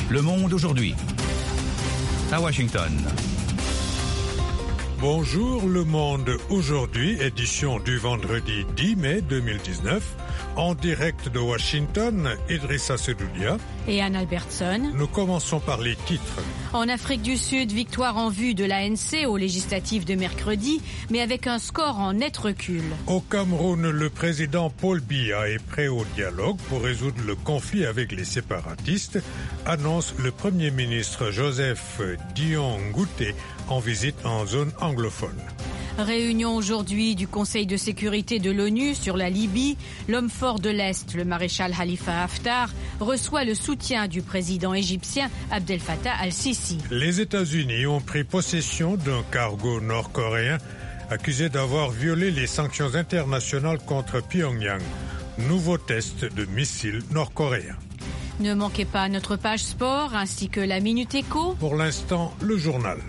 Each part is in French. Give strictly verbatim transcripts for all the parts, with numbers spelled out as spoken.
Le Monde aujourd'hui. À Washington. Bonjour Le Monde aujourd'hui, édition du vendredi dix mai deux mille dix-neuf. En direct de Washington, Idrissa Sedoudia et Anne Albertson. Nous commençons par les titres. En Afrique du Sud, victoire en vue de l'A N C aux législatives de mercredi, mais avec un score en net recul. Au Cameroun, le président Paul Biya est prêt au dialogue pour résoudre le conflit avec les séparatistes, annonce le Premier ministre Joseph Dion Ngouté en visite en zone anglophone. Réunion aujourd'hui du Conseil de sécurité de l'ONU sur la Libye. L'homme fort de l'Est, le maréchal Khalifa Haftar, reçoit le soutien du président égyptien Abdel Fattah al-Sisi. Les États-Unis ont pris possession d'un cargo nord-coréen accusé d'avoir violé les sanctions internationales contre Pyongyang. Nouveau test de missiles nord-coréens. Ne manquez pas notre page sport ainsi que la Minute Éco. Pour l'instant, le journal.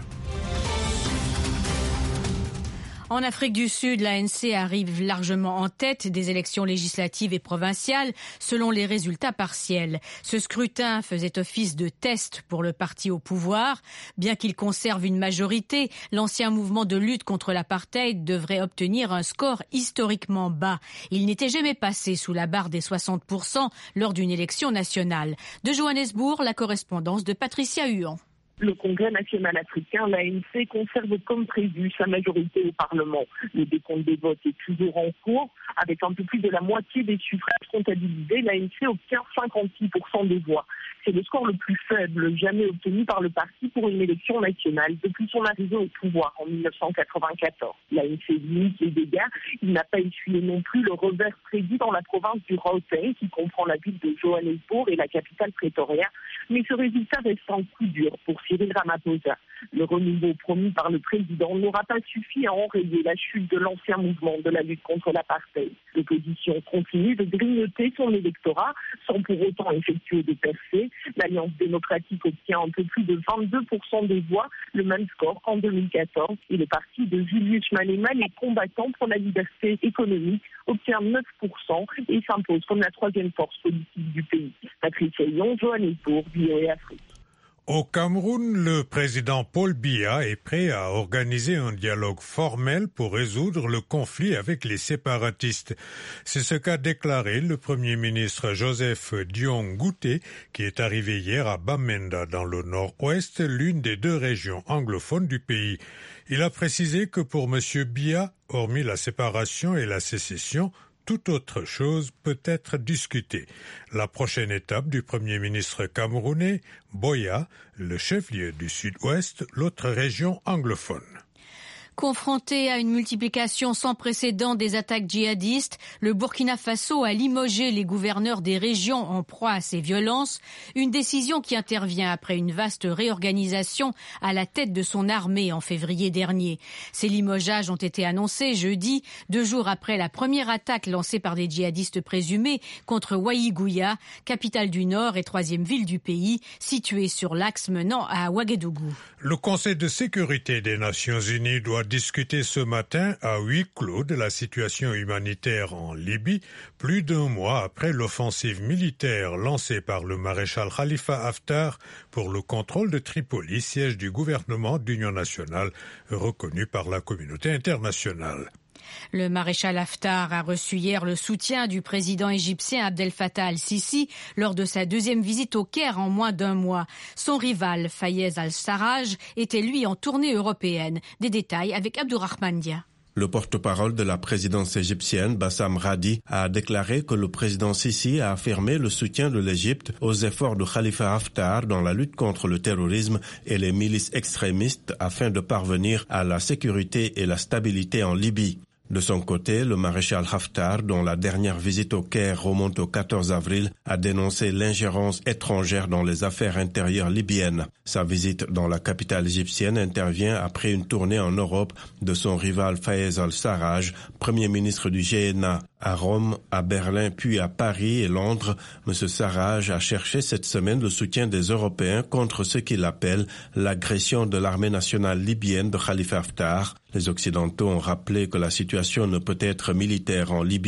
En Afrique du Sud, l'A N C arrive largement en tête des élections législatives et provinciales selon les résultats partiels. Ce scrutin faisait office de test pour le parti au pouvoir. Bien qu'il conserve une majorité, l'ancien mouvement de lutte contre l'apartheid devrait obtenir un score historiquement bas. Il n'était jamais passé sous la barre des soixante pour cent lors d'une élection nationale. De Johannesburg, la correspondance de Patricia Huon. Le Congrès national africain, l'A N C, conserve comme prévu sa majorité au Parlement. Le décompte des votes est toujours en cours. Avec un peu plus de la moitié des suffrages comptabilisés, l'A N C obtient cinquante-six pour cent des voix. C'est le score le plus faible jamais obtenu par le parti pour une élection nationale depuis son arrivée au pouvoir en dix-neuf cent quatre-vingt-quatorze. L'A N C limite les dégâts. Il n'a pas essuyé non plus le revers prévu dans la province du Gauteng, qui comprend la ville de Johannesburg et la capitale Pretoria. Mais ce résultat reste un coup dur pour Cyril Ramaphosa. Le renouveau promis par le président n'aura pas suffi à enrayer la chute de l'ancien mouvement de la lutte contre l'apartheid. L'opposition continue de grignoter son électorat sans pour autant effectuer des percées. L'Alliance démocratique obtient un peu plus de vingt-deux pour cent des voix, le même score qu'en deux mille quatorze. Et le parti de Julius Malema, les combattants pour la liberté économique, obtient neuf pour cent et s'impose comme la troisième force politique du pays. Patricia Huon, Johannesburg, V O A Afrique. Au Cameroun, le président Paul Biya est prêt à organiser un dialogue formel pour résoudre le conflit avec les séparatistes. C'est ce qu'a déclaré le Premier ministre Joseph Dion Ngouté, qui est arrivé hier à Bamenda, dans le nord-ouest, l'une des deux régions anglophones du pays. Il a précisé que pour M. Biya, hormis la séparation et la sécession, toute autre chose peut être discutée. La prochaine étape du Premier ministre camerounais, Boya, le chef-lieu du Sud-Ouest, l'autre région anglophone. Confronté à une multiplication sans précédent des attaques djihadistes, le Burkina Faso a limogé les gouverneurs des régions en proie à ces violences, une décision qui intervient après une vaste réorganisation à la tête de son armée en février dernier. Ces limogeages ont été annoncés jeudi, deux jours après la première attaque lancée par des djihadistes présumés contre Ouaïgouya, capitale du Nord et troisième ville du pays, située sur l'axe menant à Ouagadougou. Le Conseil de sécurité des Nations Unies doit discuter ce matin à huis clos de la situation humanitaire en Libye, plus d'un mois après l'offensive militaire lancée par le maréchal Khalifa Haftar pour le contrôle de Tripoli, siège du gouvernement d'union nationale reconnu par la communauté internationale. Le maréchal Haftar a reçu hier le soutien du président égyptien Abdel Fattah al-Sisi lors de sa deuxième visite au Caire en moins d'un mois. Son rival, Fayez al-Sarraj, était lui en tournée européenne. Des détails avec Abdourahmane Dia. Le porte-parole de la présidence égyptienne, Bassam Radi, a déclaré que le président Sisi a affirmé le soutien de l'Égypte aux efforts de Khalifa Haftar dans la lutte contre le terrorisme et les milices extrémistes afin de parvenir à la sécurité et la stabilité en Libye. De son côté, le maréchal Haftar, dont la dernière visite au Caire remonte au quatorze avril, a dénoncé l'ingérence étrangère dans les affaires intérieures libyennes. Sa visite dans la capitale égyptienne intervient après une tournée en Europe de son rival Fayez al-Sarraj, premier ministre du G N A. À Rome, à Berlin, puis à Paris et Londres, M. Sarraj a cherché cette semaine le soutien des Européens contre ce qu'il appelle l'agression de l'armée nationale libyenne de Khalifa Haftar. Les Occidentaux ont rappelé que la situation ne peut être militaire en Libye.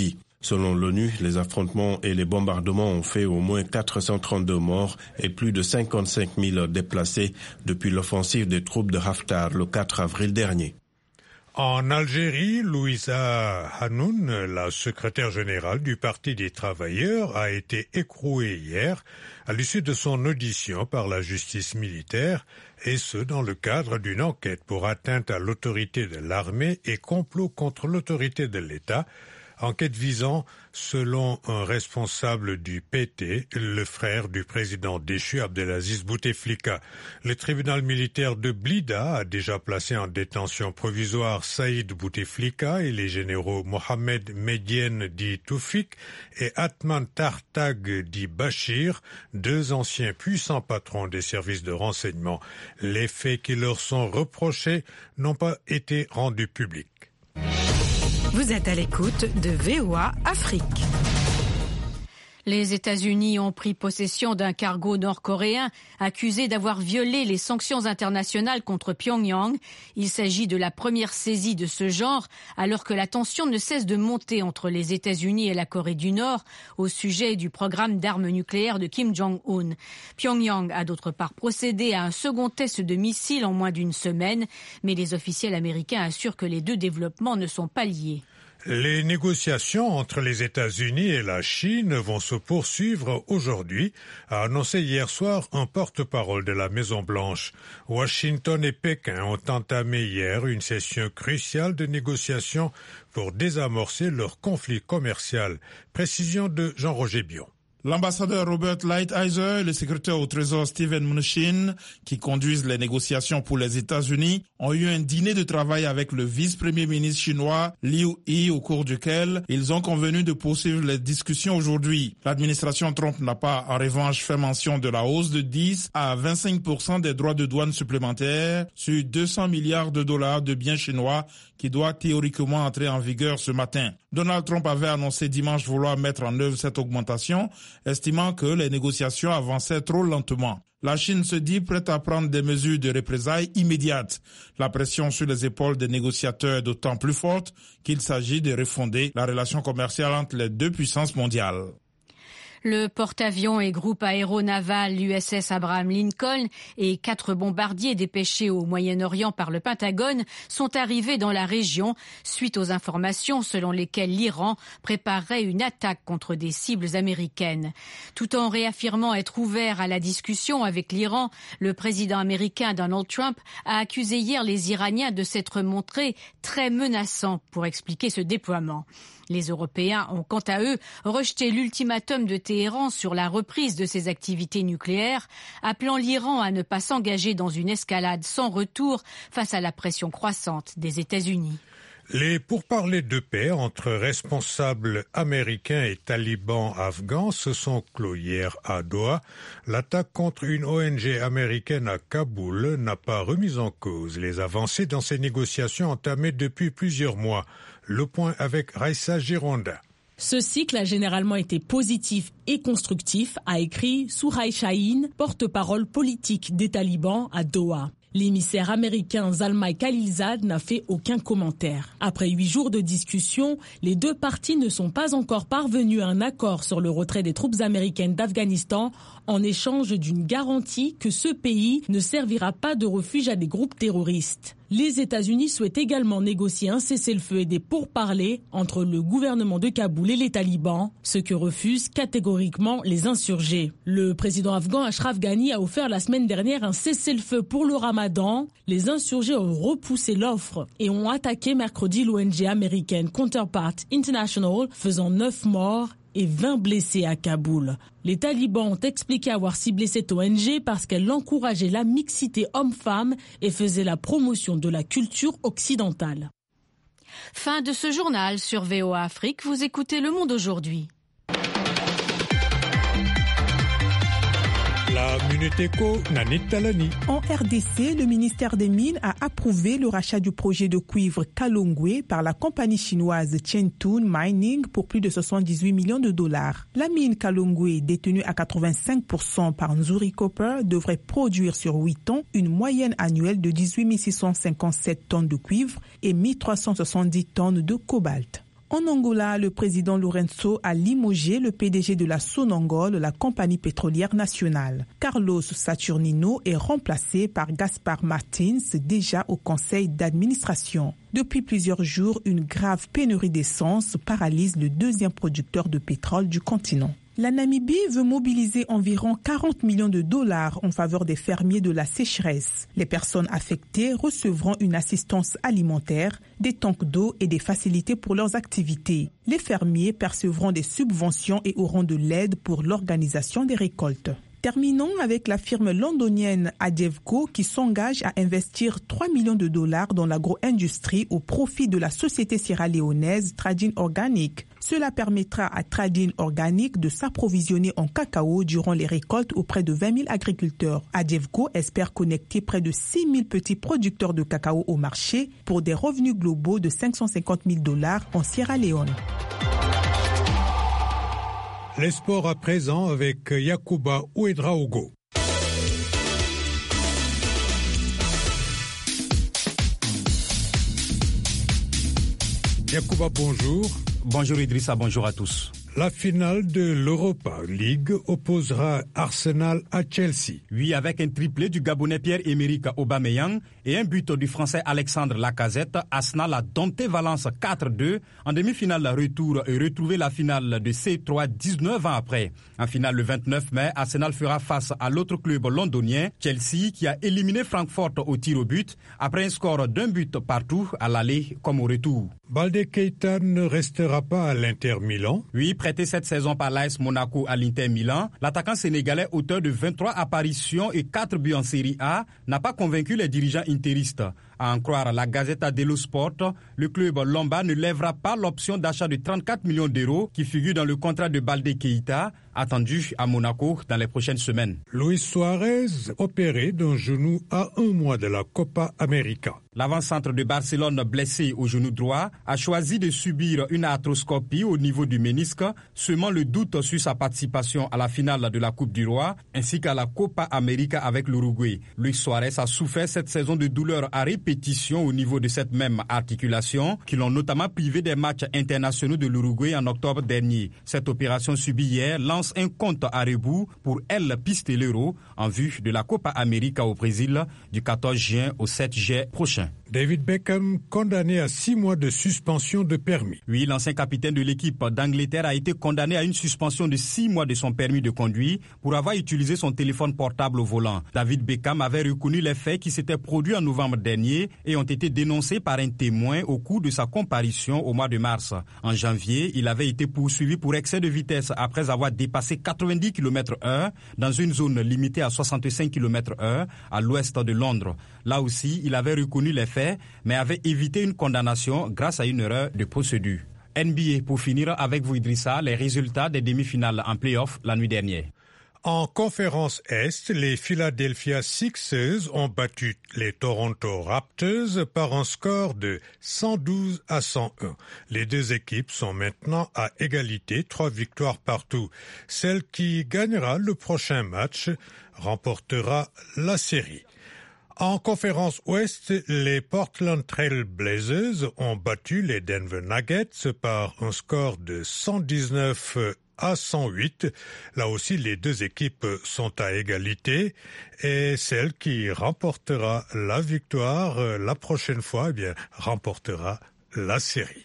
Selon l'ONU, les affrontements et les bombardements ont fait au moins quatre cent trente-deux morts et plus de cinquante-cinq mille déplacés depuis l'offensive des troupes de Haftar le quatre avril dernier. En Algérie, Louisa Hanoun, la secrétaire générale du Parti des travailleurs, a été écrouée hier à l'issue de son audition par la justice militaire, et ce dans le cadre d'une enquête pour atteinte à l'autorité de l'armée et complot contre l'autorité de l'État. Enquête visant, selon un responsable du P T, le frère du président déchu Abdelaziz Bouteflika. Le tribunal militaire de Blida a déjà placé en détention provisoire Saïd Bouteflika et les généraux Mohamed Medienne dit Toufik et Atman Tartag dit Bachir, deux anciens puissants patrons des services de renseignement. Les faits qui leur sont reprochés n'ont pas été rendus publics. Vous êtes à l'écoute de V O A Afrique. Les États-Unis ont pris possession d'un cargo nord-coréen accusé d'avoir violé les sanctions internationales contre Pyongyang. Il s'agit de la première saisie de ce genre, alors que la tension ne cesse de monter entre les États-Unis et la Corée du Nord au sujet du programme d'armes nucléaires de Kim Jong-un. Pyongyang a d'autre part procédé à un second test de missile en moins d'une semaine, mais les officiels américains assurent que les deux développements ne sont pas liés. Les négociations entre les États-Unis et la Chine vont se poursuivre aujourd'hui, a annoncé hier soir un porte-parole de la Maison-Blanche. Washington et Pékin ont entamé hier une session cruciale de négociations pour désamorcer leur conflit commercial. Précision de Jean-Roger Bion. L'ambassadeur Robert Lighthizer et le secrétaire au Trésor Steven Mnuchin, qui conduisent les négociations pour les États-Unis, ont eu un dîner de travail avec le vice-premier ministre chinois Liu He, au cours duquel ils ont convenu de poursuivre les discussions aujourd'hui. L'administration Trump n'a pas, en revanche, fait mention de la hausse de dix à vingt-cinq pour cent des droits de douane supplémentaires sur deux cents milliards de dollars de biens chinois qui doit théoriquement entrer en vigueur ce matin. Donald Trump avait annoncé dimanche vouloir mettre en œuvre cette augmentation, estimant que les négociations avançaient trop lentement. La Chine se dit prête à prendre des mesures de représailles immédiates. La pression sur les épaules des négociateurs est d'autant plus forte qu'il s'agit de refonder la relation commerciale entre les deux puissances mondiales. Le porte-avions et groupe aéronaval U S S Abraham Lincoln et quatre bombardiers dépêchés au Moyen-Orient par le Pentagone sont arrivés dans la région suite aux informations selon lesquelles l'Iran préparerait une attaque contre des cibles américaines. Tout en réaffirmant être ouvert à la discussion avec l'Iran, le président américain Donald Trump a accusé hier les Iraniens de s'être montrés très menaçants pour expliquer ce déploiement. Les Européens ont quant à eux rejeté l'ultimatum de Téhéran sur la reprise de ses activités nucléaires, appelant l'Iran à ne pas s'engager dans une escalade sans retour face à la pression croissante des États-Unis. Les pourparlers de paix entre responsables américains et talibans afghans se sont clos hier à Doha. L'attaque contre une O N G américaine à Kaboul n'a pas remis en cause les avancées dans ces négociations entamées depuis plusieurs mois. Le point avec Raissa Gironda. Ce cycle a généralement été positif et constructif, a écrit Souhail Shaheen, porte-parole politique des talibans à Doha. L'émissaire américain Zalmay Khalilzad n'a fait aucun commentaire. Après huit jours de discussion, les deux parties ne sont pas encore parvenus à un accord sur le retrait des troupes américaines d'Afghanistan en échange d'une garantie que ce pays ne servira pas de refuge à des groupes terroristes. Les États-Unis souhaitent également négocier un cessez-le-feu et des pourparlers entre le gouvernement de Kaboul et les talibans, ce que refusent catégoriquement les insurgés. Le président afghan Ashraf Ghani a offert la semaine dernière un cessez-le-feu pour le Ramadan. Les insurgés ont repoussé l'offre et ont attaqué mercredi l'O N G américaine Counterpart International, faisant neuf morts et vingt blessés à Kaboul. Les talibans ont expliqué avoir ciblé cette O N G parce qu'elle encourageait la mixité homme-femme et faisait la promotion de la culture occidentale. Fin de ce journal sur V O A Afrique. Vous écoutez Le Monde aujourd'hui. La Minute Éco, Nanit Talani. En R D C, le ministère des Mines a approuvé le rachat du projet de cuivre Kalongwe par la compagnie chinoise Chengtun Mining pour plus de soixante-dix-huit millions de dollars. La mine Kalongwe, détenue à quatre-vingt-cinq pour cent par Nzuri Copper, devrait produire sur huit ans une moyenne annuelle de dix-huit mille six cent cinquante-sept tonnes de cuivre et mille trois cent soixante-dix tonnes de cobalt. En Angola, le président Lourenço a limogé le P D G de la Sonangol, la compagnie pétrolière nationale. Carlos Saturnino est remplacé par Gaspar Martins, déjà au conseil d'administration. Depuis plusieurs jours, une grave pénurie d'essence paralyse le deuxième producteur de pétrole du continent. La Namibie veut mobiliser environ quarante millions de dollars en faveur des fermiers de la sécheresse. Les personnes affectées recevront une assistance alimentaire, des tanks d'eau et des facilités pour leurs activités. Les fermiers percevront des subventions et auront de l'aide pour l'organisation des récoltes. Terminons avec la firme londonienne Adevco qui s'engage à investir trois millions de dollars dans l'agro-industrie au profit de la société sierra-léonaise Tradin Organic. Cela permettra à Tradin Organic de s'approvisionner en cacao durant les récoltes auprès de vingt mille agriculteurs. Adevco espère connecter près de six mille petits producteurs de cacao au marché pour des revenus globaux de cinq cent cinquante mille dollars en Sierra Leone. Les sports à présent avec Yacouba Ouedraogo. Yacouba, bonjour. Bonjour Idrissa, bonjour à tous. La finale de l'Europa League opposera Arsenal à Chelsea. Oui, avec un triplé du Gabonais Pierre-Emerick Aubameyang et un but du Français Alexandre Lacazette, Arsenal a dompté Valence quatre deux en demi-finale retour et retrouvé la finale de C trois dix-neuf ans après. En finale le vingt-neuf mai, Arsenal fera face à l'autre club londonien, Chelsea, qui a éliminé Francfort au tir au but après un score d'un but partout à l'aller comme au retour. Balde Keita ne restera pas à l'Inter Milan. Oui, prêté cette saison par l'A S Monaco à l'Inter Milan, l'attaquant sénégalais auteur de vingt-trois apparitions et quatre buts en Série A n'a pas convaincu les dirigeants interistes. À en croire la Gazzetta dello Sport, le club lombard ne lèvera pas l'option d'achat de trente-quatre millions d'euros qui figure dans le contrat de Balde Keita, attendu à Monaco dans les prochaines semaines. Luis Suarez, opéré d'un genou à un mois de la Copa América. L'avant-centre de Barcelone, blessé au genou droit, a choisi de subir une arthroscopie au niveau du ménisque, semant le doute sur sa participation à la finale de la Coupe du Roi, ainsi qu'à la Copa América avec l'Uruguay. Luis Suarez a souffert cette saison de douleurs à répétition au niveau de cette même articulation, qui l'ont notamment privé des matchs internationaux de l'Uruguay en octobre dernier. Cette opération subie hier lance un compte à rebours pour El Pistolero en vue de la Copa América au Brésil du quatorze juin au sept juillet prochain. David Beckham condamné à six mois de suspension de permis. Oui, l'ancien capitaine de l'équipe d'Angleterre a été condamné à une suspension de six mois de son permis de conduire pour avoir utilisé son téléphone portable au volant. David Beckham avait reconnu les faits qui s'étaient produits en novembre dernier et ont été dénoncés par un témoin au cours de sa comparution au mois de mars. En janvier, il avait été poursuivi pour excès de vitesse après avoir dépassé quatre-vingt-dix kilomètres heure dans une zone limitée à soixante-cinq kilomètres heure à l'ouest de Londres. Là aussi, il avait reconnu les faits, mais avait évité une condamnation grâce à une erreur de procédure. N B A, pour finir avec vous Idrissa, les résultats des demi-finales en play-off la nuit dernière. En conférence Est, les Philadelphia Sixers ont battu les Toronto Raptors par un score de cent douze à cent un. Les deux équipes sont maintenant à égalité, trois victoires partout. Celle qui gagnera le prochain match remportera la série. En conférence Ouest, les Portland Trail Blazers ont battu les Denver Nuggets par un score de cent dix-neuf à cent huit. Là aussi, les deux équipes sont à égalité et celle qui remportera la victoire la prochaine fois, eh bien, remportera la série.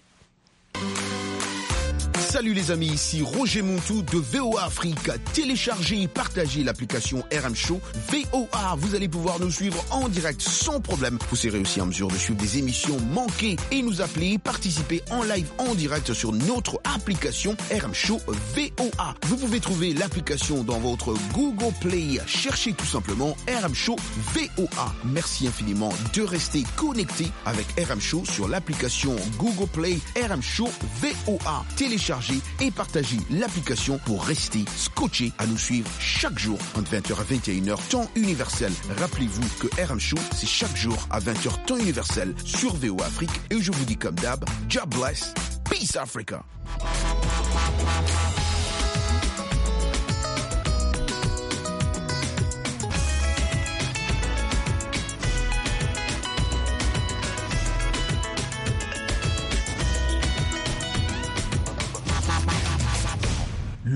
Salut les amis, ici Roger Montou de V O A Afrique. Téléchargez et partagez l'application R M Show V O A. Vous allez pouvoir nous suivre en direct sans problème. Vous serez aussi en mesure de suivre des émissions manquées et nous appeler, participer en live en direct sur notre application R M Show V O A. Vous pouvez trouver l'application dans votre Google Play. Cherchez tout simplement R M Show V O A. Merci infiniment de rester connecté avec R M Show sur l'application Google Play R M Show V O A. Téléchargez et partagez l'application pour rester scotché à nous suivre chaque jour entre vingt heures à vingt et une heures temps universel. Rappelez-vous que R M Show, c'est chaque jour à vingt heures temps universel sur V O A Afrique. Et je vous dis comme d'hab, God bless, peace Africa.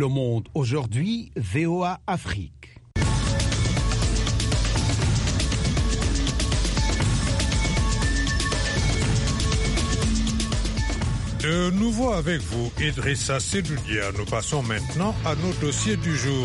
Le Monde aujourd'hui, V O A Afrique. De nouveau avec vous, Idrissa Sedoudia. Nous passons maintenant à nos dossiers du jour.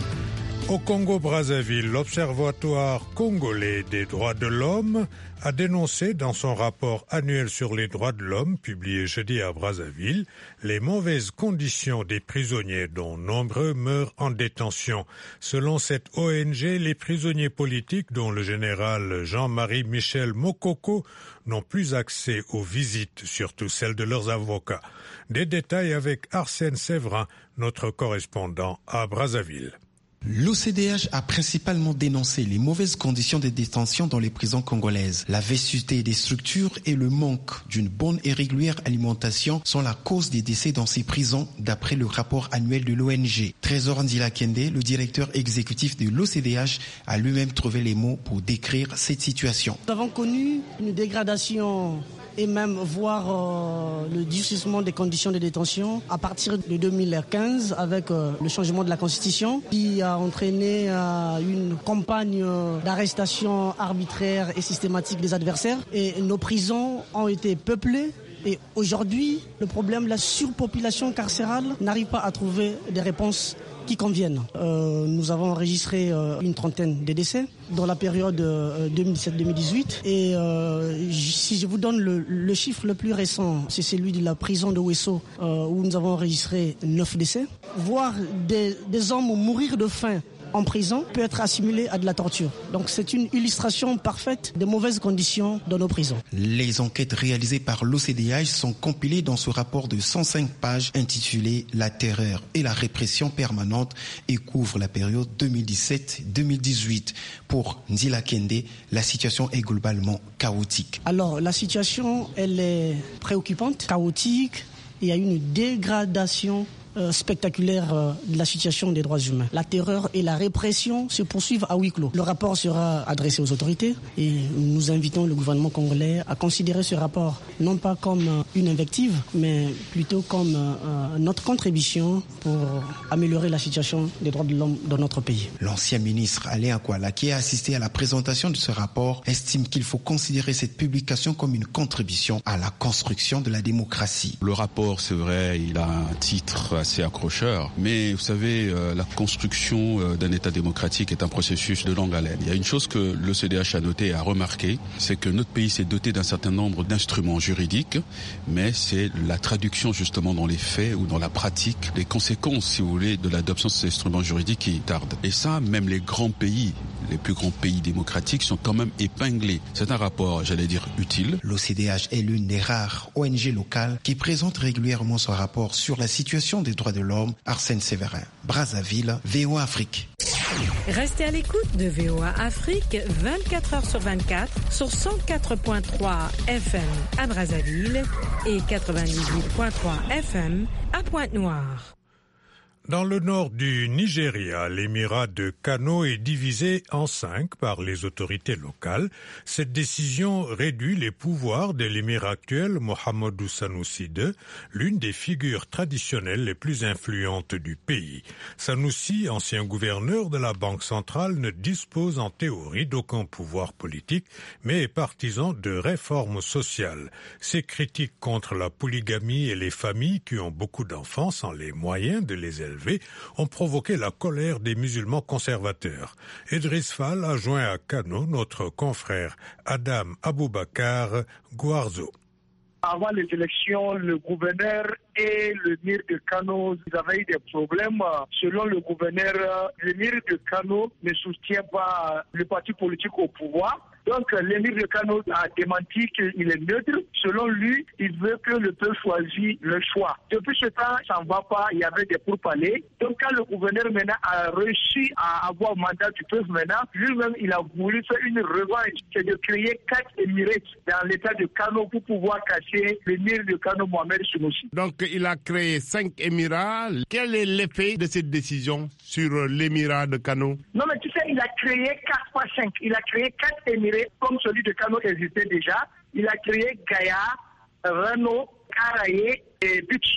Au Congo-Brazzaville, l'Observatoire congolais des droits de l'homme a dénoncé dans son rapport annuel sur les droits de l'homme, publié jeudi à Brazzaville, les mauvaises conditions des prisonniers dont nombreux meurent en détention. Selon cette O N G, les prisonniers politiques, dont le général Jean-Marie Michel Mokoko, n'ont plus accès aux visites, surtout celles de leurs avocats. Des détails avec Arsène Séverin, notre correspondant à Brazzaville. L'O C D H a principalement dénoncé les mauvaises conditions de détention dans les prisons congolaises. La vétusté des structures et le manque d'une bonne et régulière alimentation sont la cause des décès dans ces prisons, d'après le rapport annuel de l'O N G. Trésor Ndila Kende, le directeur exécutif de l'O C D H, a lui-même trouvé les mots pour décrire cette situation. Nous avons connu une dégradation et même voir euh, le durcissement des conditions de détention à partir de deux mille quinze avec euh, le changement de la Constitution qui a entraîné euh, une campagne euh, d'arrestation arbitraire et systématique des adversaires. Et nos prisons ont été peuplées. Et aujourd'hui, le problème de la surpopulation carcérale n'arrive pas à trouver des réponses qui conviennent. Euh, nous avons enregistré euh, une trentaine de décès dans la période euh, deux mille dix-sept deux mille dix-huit. Et euh, si je vous donne le, le chiffre le plus récent, c'est celui de la prison de Ouesso euh, où nous avons enregistré neuf décès. Voir des, des hommes mourir de faim en prison peut être assimilé à de la torture. Donc c'est une illustration parfaite des mauvaises conditions dans nos prisons. Les enquêtes réalisées par l'O C D H sont compilées dans ce rapport de cent cinq pages intitulé « La terreur et la répression permanente » et couvre la période deux mille dix-sept deux mille dix-huit. Pour Ndila Kende, la situation est globalement chaotique. Alors la situation, elle est préoccupante, chaotique. Il y a une dégradation Euh, spectaculaire euh, de la situation des droits humains. La terreur et la répression se poursuivent à huis clos. Le rapport sera adressé aux autorités et nous invitons le gouvernement congolais à considérer ce rapport non pas comme euh, une invective, mais plutôt comme euh, notre contribution pour améliorer la situation des droits de l'homme dans notre pays. L'ancien ministre Alain Akwala, qui a assisté à la présentation de ce rapport, estime qu'il faut considérer cette publication comme une contribution à la construction de la démocratie. Le rapport, c'est vrai, il a un titre assez accrocheur, mais vous savez, euh, la construction euh, d'un État démocratique est un processus de longue haleine. Il y a une chose que l'O C D H a noté et a remarqué, c'est que notre pays s'est doté d'un certain nombre d'instruments juridiques, mais c'est la traduction justement dans les faits ou dans la pratique, les conséquences, si vous voulez, de l'adoption de ces instruments juridiques qui tardent. Et ça, même les grands pays, les plus grands pays démocratiques sont quand même épinglés. C'est un rapport, j'allais dire, utile. L'O C D H est l'une des rares O N G locales qui présente régulièrement son rapport sur la situation des droits de l'homme. Arsène Séverin, Brazzaville, V O A Afrique. Restez à l'écoute de V O A Afrique vingt-quatre heures sur vingt-quatre sur cent quatre virgule trois F M à Brazzaville et quatre-vingt-dix-huit virgule trois F M à Pointe-Noire. Dans le nord du Nigeria, l'émirat de Kano est divisé en cinq par les autorités locales. Cette décision réduit les pouvoirs de l'émir actuel Mohamedou Sanoussi deux, l'une des figures traditionnelles les plus influentes du pays. Sanoussi, ancien gouverneur de la Banque centrale, ne dispose en théorie d'aucun pouvoir politique, mais est partisan de réformes sociales. Ses critiques contre la polygamie et les familles qui ont beaucoup d'enfants sans les moyens de les élever ont provoqué la colère des musulmans conservateurs. Idriss Fall a joint à Kano notre confrère Adam Aboubakar Gouarzo. Avant les élections, le gouverneur et le l'émir de Kano, ils avaient eu des problèmes. Selon le gouverneur, l'émir de Kano ne soutient pas le parti politique au pouvoir. Donc l'émir de Kano a démenti qu'il est neutre. Selon lui, il veut que le peuple choisisse le choix. Depuis ce temps, ça ne va pas, il y avait des pourparlers. Donc quand le gouverneur maintenant a réussi à avoir le mandat du peuple maintenant, lui-même il a voulu faire une revanche, c'est de créer quatre émirats dans l'état de Kano pour pouvoir cacher l'émir de Kano Mohamed Sanoussi. Donc il a créé cinq émirats. Quel est l'effet de cette décision sur l'émirat de Kano? Non mais tu sais, il a créé quatre fois cinq. Il a créé quatre émirats comme celui de Kano existait déjà. Il a créé Gaya, Rano, Karaye et Bichi.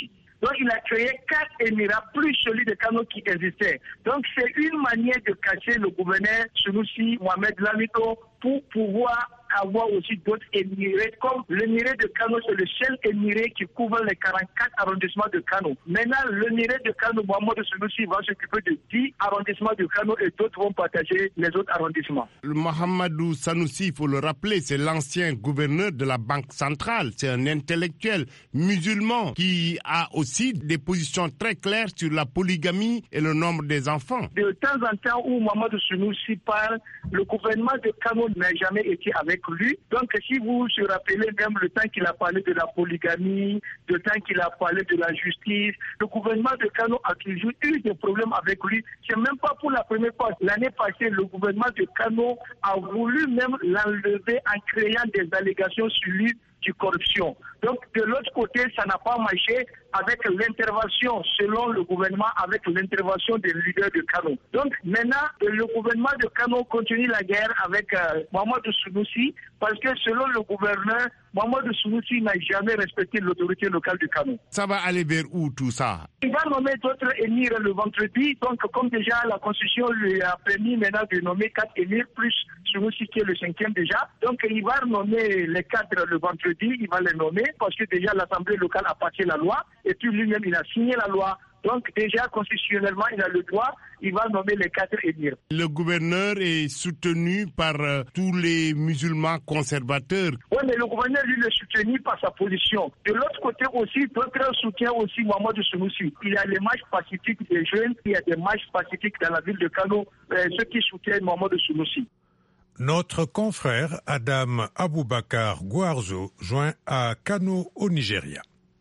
Donc il a créé quatre émirats plus celui de Kano qui existait. Donc c'est une manière de cacher le gouverneur Sunusi Mohamed Lamito pour pouvoir avoir aussi d'autres émirats, comme l'émirat de Kano, c'est le seul émirat qui couvre les quarante-quatre arrondissements de Kano. Maintenant, l'émirat de Kano, Mohamed Sunusi, va s'occuper de dix arrondissements de Kano et d'autres vont partager les autres arrondissements. Le Mahamadou Sanoussi, il faut le rappeler, c'est l'ancien gouverneur de la Banque centrale. C'est un intellectuel musulman qui a aussi des positions très claires sur la polygamie et le nombre des enfants. De temps en temps où Mohamed Sunusi parle, le gouvernement de Kano n'a jamais été avec lui. Donc si vous vous rappelez même le temps qu'il a parlé de la polygamie, le temps qu'il a parlé de la justice, le gouvernement de Kano a toujours eu des problèmes avec lui. C'est même pas pour la première fois. L'année passée, le gouvernement de Kano a voulu même l'enlever en créant des allégations sur lui de corruption. Donc de l'autre côté, ça n'a pas marché avec l'intervention, selon le gouvernement, avec l'intervention des leaders de Kano. Donc maintenant, le gouvernement de Kano continue la guerre avec euh, Mohamed Sunusi, parce que selon le gouverneur, Mohamed Sunusi n'a jamais respecté l'autorité locale de Kano. Ça va aller vers où tout ça? Il va nommer d'autres émirs le vendredi, donc comme déjà la Constitution lui a permis maintenant de nommer quatre émirs, plus Sunusi qui est le cinquième déjà. Donc il va nommer les quatre le vendredi, il va les nommer, parce que déjà l'Assemblée locale a passé la loi, et puis lui-même il a signé la loi. Donc déjà constitutionnellement il a le droit, il va nommer les quatre émirs. Le gouverneur est soutenu par euh, tous les musulmans conservateurs. Oui, mais le gouverneur lui est soutenu par sa position. De l'autre côté aussi, d'autres soutiennent aussi Mohamed Sunusi. Il y a les marches pacifiques des jeunes, il y a des marches pacifiques dans la ville de Kano, euh, ceux qui soutiennent Mohamed Sunusi. Notre confrère Adam Aboubakar Gwarzo joint à Kano au Nigeria.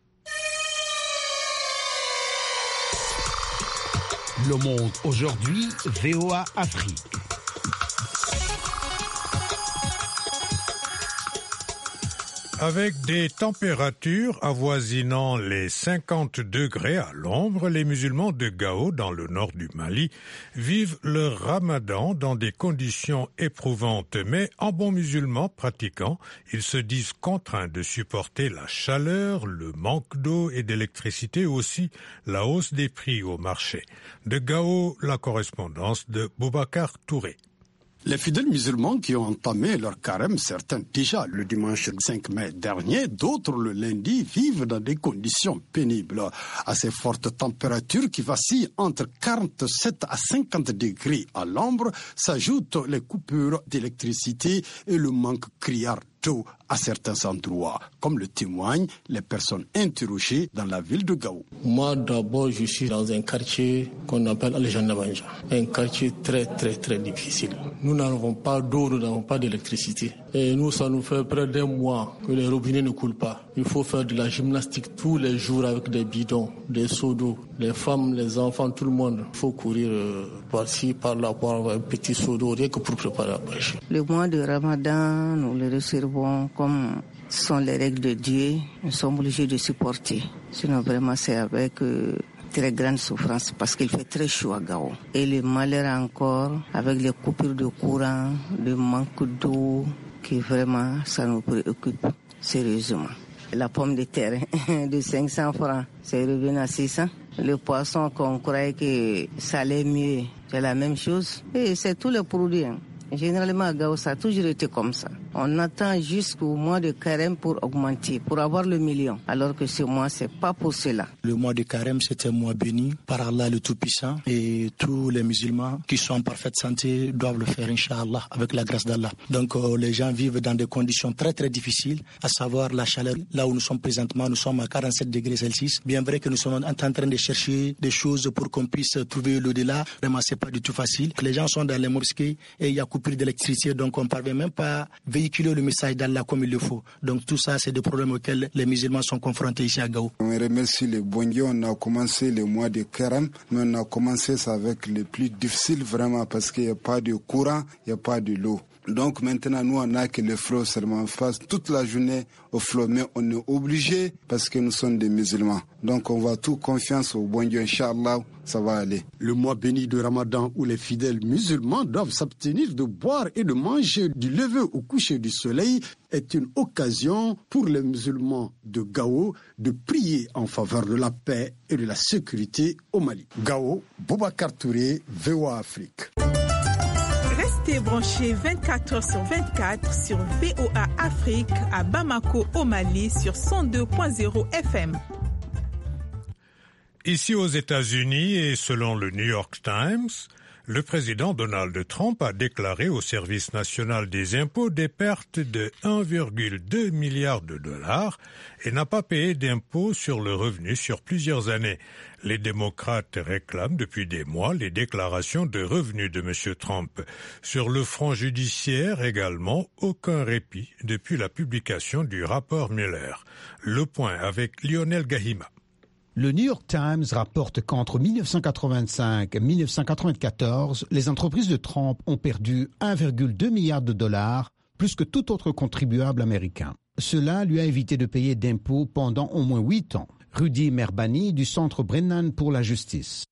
Le monde aujourd'hui, V O A Afrique. Avec des températures avoisinant les cinquante degrés à l'ombre, les musulmans de Gao, dans le nord du Mali, vivent leur ramadan dans des conditions éprouvantes. Mais en bons musulmans pratiquants, ils se disent contraints de supporter la chaleur, le manque d'eau et d'électricité, aussi la hausse des prix au marché. De Gao, la correspondance de Boubacar Touré. Les fidèles musulmans qui ont entamé leur carême, certains déjà le dimanche cinq mai dernier, d'autres le lundi, vivent dans des conditions pénibles. À ces fortes températures qui vacillent entre quarante-sept à cinquante degrés à l'ombre, s'ajoutent les coupures d'électricité et le manque criard d'eau à certains endroits, comme le témoignent les personnes interrogées dans la ville de Gao. Moi, d'abord, je suis dans un quartier qu'on appelle Alejandabanja, un quartier très, très, très difficile. Nous n'avons pas d'eau, nous n'avons pas d'électricité. Et nous, ça nous fait près d'un mois que les robinets ne coulent pas. Il faut faire de la gymnastique tous les jours avec des bidons, des seaux d'eau. Les femmes, les enfants, tout le monde. Il faut courir euh, par-ci, par-là, pour avoir un petit seau d'eau, rien que pour préparer la pêche. Le mois de Ramadan, nous le recevons comme ce sont les règles de Dieu. Nous sommes obligés de supporter. Sinon, vraiment, c'est avec euh, très grande souffrance parce qu'il fait très chaud à Gao. Et le malheur encore, avec les coupures de courant, le manque d'eau, qui vraiment, ça nous préoccupe sérieusement. La pomme de terre de cinq cents francs, c'est revenu à six cents. Le poisson qu'on croyait que ça allait mieux, c'est la même chose. Et c'est tous les produits. Hein. Généralement, à Gao, ça a toujours été comme ça. On attend jusqu'au mois de carême pour augmenter, pour avoir le million. Alors que ce mois, c'est pas pour cela. Le mois de carême, c'est un mois béni par Allah le Tout-Puissant. Et tous les musulmans qui sont en parfaite santé doivent le faire, Inch'Allah, avec la grâce d'Allah. Donc, euh, les gens vivent dans des conditions très, très difficiles, à savoir la chaleur. Là où nous sommes présentement, nous sommes à quarante-sept degrés Celsius. Bien vrai que nous sommes en train de chercher des choses pour qu'on puisse trouver l'au-delà. Vraiment, c'est pas du tout facile. Les gens sont dans les mosquées et il y a coupure d'électricité, donc on ne parvient même pas à véhiculer le message d'Allah comme il le faut. Donc tout ça, c'est des problèmes auxquels les musulmans sont confrontés ici à Gao. On remercie les bon Dieu, on a commencé le mois de carême, mais on a commencé ça avec les plus difficiles vraiment parce qu'il n'y a pas de courant, il n'y a pas de l'eau. Donc maintenant, nous, on a que le front seulement en face toute la journée au flot, mais on est obligé parce que nous sommes des musulmans. Donc on va tout confiance au bon Dieu, Inch'Allah, ça va aller. Le mois béni de Ramadan où les fidèles musulmans doivent s'abstenir de boire et de manger du lever au coucher du soleil est une occasion pour les musulmans de Gao de prier en faveur de la paix et de la sécurité au Mali. Gao, Boubacar Touré, V O A Afrique. Restez branchés vingt-quatre heures sur vingt-quatre sur V O A Afrique à Bamako au Mali sur cent deux point zéro F M. Ici aux États-Unis et selon le New York Times, le président Donald Trump a déclaré au Service national des impôts des pertes de un virgule deux milliard de dollars et n'a pas payé d'impôts sur le revenu sur plusieurs années. Les démocrates réclament depuis des mois les déclarations de revenus de M. Trump. Sur le front judiciaire également, aucun répit depuis la publication du rapport Mueller. Le point avec Lionel Gahima. Le New York Times rapporte qu'entre mille neuf cent quatre-vingt-cinq et mille neuf cent quatre-vingt-quatorze, les entreprises de Trump ont perdu un virgule deux milliard de dollars, plus que tout autre contribuable américain. Cela lui a évité de payer d'impôts pendant au moins huit ans. Rudy Merbani du Centre Brennan pour la justice.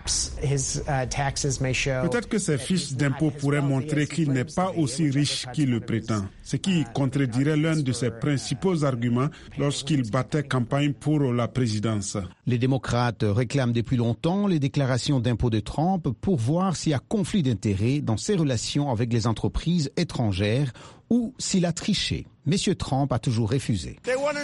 Peut-être que ses fiches d'impôts pourraient montrer qu'il n'est pas aussi riche qu'il le prétend, ce qui contredirait l'un de ses principaux arguments lorsqu'il battait campagne pour la présidence. Les démocrates réclament depuis longtemps les déclarations d'impôts de Trump pour voir s'il y a conflit d'intérêts dans ses relations avec les entreprises étrangères ou s'il a triché. Monsieur Trump a toujours refusé.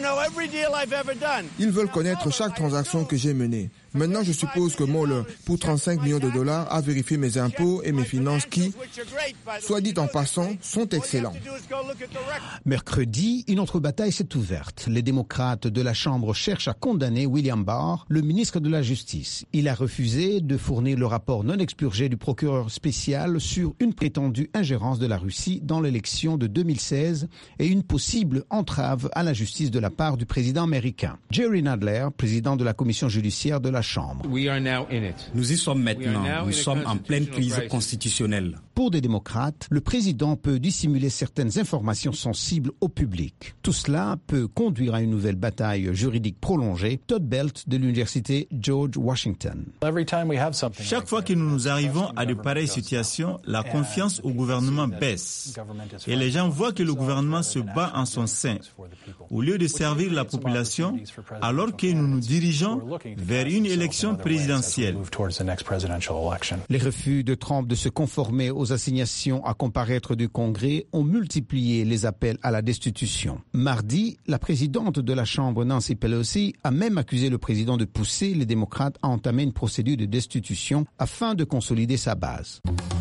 Ils veulent connaître chaque transaction que j'ai menée. Maintenant, je suppose que Mueller, pour trente-cinq millions de dollars, a vérifié mes impôts et mes finances qui, soit dit en passant, sont excellents. Mercredi, une autre bataille s'est ouverte. Les démocrates de la Chambre cherchent à condamner William Barr, le ministre de la Justice. Il a refusé de fournir le rapport non expurgé du procureur spécial sur une prétendue ingérence de la Russie dans l'élection de deux mille seize et une possible entrave à la justice de la part du président américain. Jerry Nadler, président de la commission judiciaire de la Chambre. Nous y sommes maintenant. Nous sommes en pleine crise constitutionnelle. Pour des démocrates, le président peut dissimuler certaines informations sensibles au public. Tout cela peut conduire à une nouvelle bataille juridique prolongée. Todd Belt de l'université George Washington. Chaque fois que nous nous arrivons à de pareilles situations, la confiance au gouvernement baisse. Et les gens voient que le gouvernement se bat en son sein. Au lieu de servir la population, alors que nous nous dirigeons vers une élection présidentielle. Les refus de Trump de se conformer aux assignations à comparaître du Congrès ont multiplié les appels à la destitution. Mardi, la présidente de la Chambre, Nancy Pelosi, a même accusé le président de pousser les démocrates à entamer une procédure de destitution afin de consolider sa base.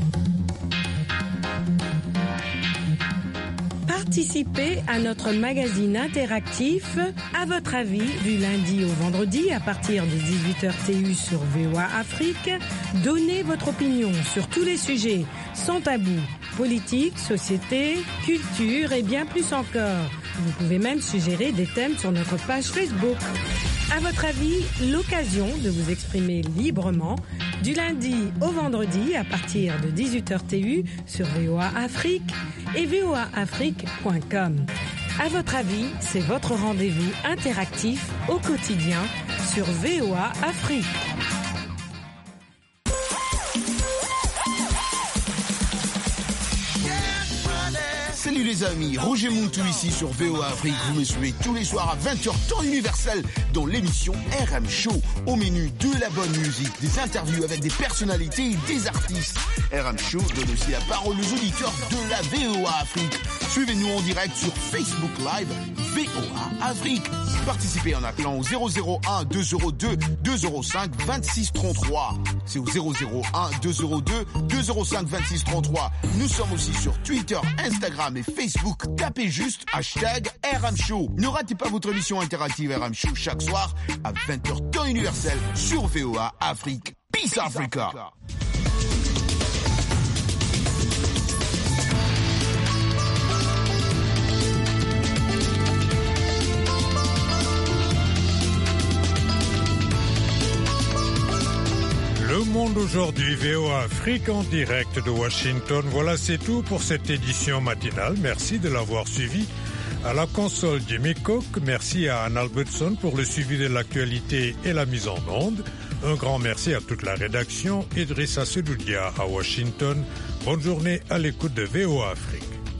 Participez à notre magazine interactif À votre avis du lundi au vendredi à partir de dix-huit heures T U sur V O A Afrique. Donnez votre opinion sur tous les sujets sans tabou, politique, société, culture et bien plus encore. Vous pouvez même suggérer des thèmes sur notre page Facebook. À votre avis, l'occasion de vous exprimer librement du lundi au vendredi à partir de dix-huit heures T U sur V O A Afrique et V O A Afrique point com. À votre avis, c'est votre rendez-vous interactif au quotidien sur V O A Afrique. Salut les amis, Roger Montou ici sur V O A Afrique. Vous me suivez tous les soirs à vingt heures temps universel dans l'émission R M Show. Au menu de la bonne musique, des interviews avec des personnalités et des artistes. R M Show donne aussi la parole aux auditeurs de la V O A Afrique. Suivez-nous en direct sur Facebook Live V O A Afrique. Participez en appelant au zéro zéro un deux zéro deux deux zéro cinq vingt-six trente-trois. C'est au zéro zéro un deux zéro deux deux zéro cinq vingt-six trente-trois. Nous sommes aussi sur Twitter, Instagram et Facebook. Tapez juste hashtag R M Show. Ne ratez pas votre émission interactive R M Show chaque soir à vingt heures temps universel sur V O A Afrique. Peace Africa. Le monde aujourd'hui V O A Afrique en direct de Washington. Voilà, c'est tout pour cette édition matinale. Merci de l'avoir suivi. À la console, Jimmy Cook. Merci à Anne Albertson pour le suivi de l'actualité et la mise en onde. Un grand merci à toute la rédaction. Idrissa Sedoudia à Washington. Bonne journée à l'écoute de V O A Afrique.